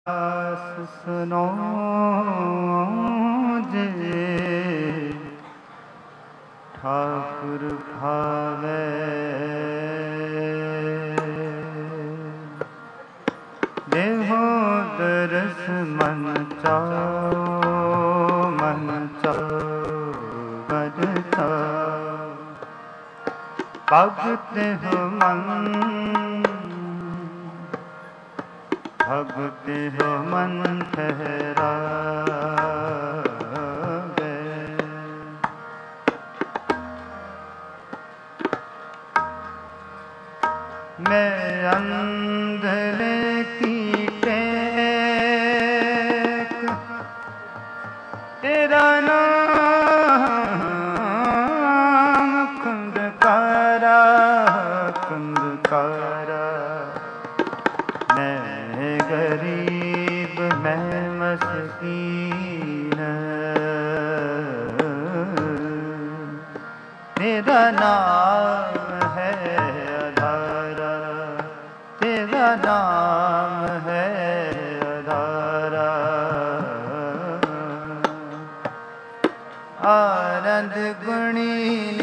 सुनो जे ठाकुर भावे देहो दरस मन चाओ बद चाओ भगत हो मन भगत हो मन ठहरावे मैं अंधले की टेक तेरा नाम कुंदकारा कुंदकारा मैं गरीब मैं मस्कीन तेरा नाम है अधारा तेरा नाम है अधारा आनंद गुणी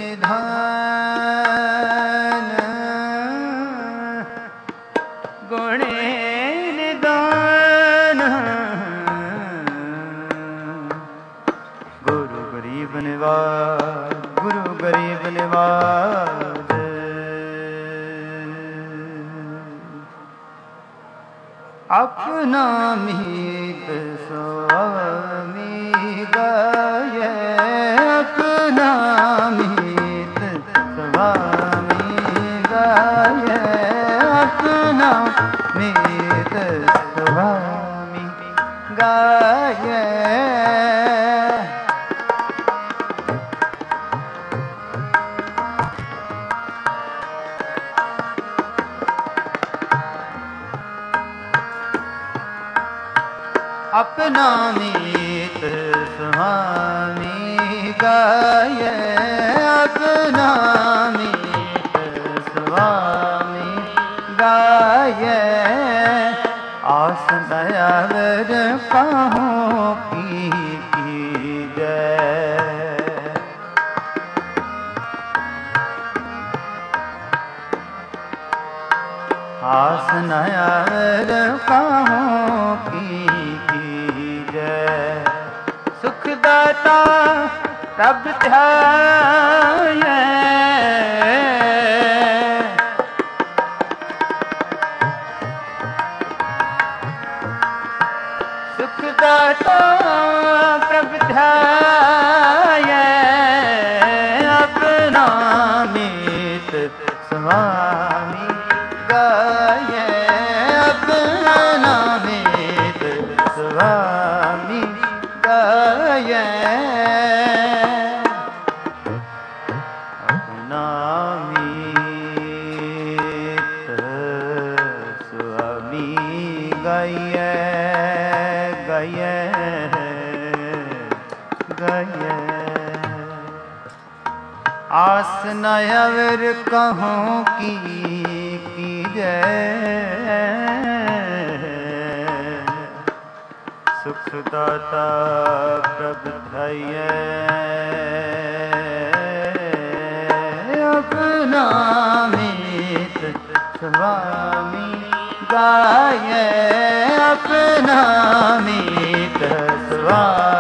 निधान गुणे निदान गुरु गरीब निवाज गुरु गरीब निवाज अपना मीत स्वामी गाये अपना मीत स्वामी गाये अपना मीत स्वामी गाये अपना मीत स्वामी गाये अपना मीत स्वामी गाये आस दयावर कहो की जय आस दयावर कहो की सुखदाता रब ध्याये सुखदाता प्रभ ध्याये अपना मीत स्वामी गाये अपना मीत स्वामी गाये अपना मीत स्वामी गाये गाये गाये आस न अवर कहूँ की जय सुखदाता प्रभ धैये अपना मीत स्वामी गाये अपना मीत स्वामी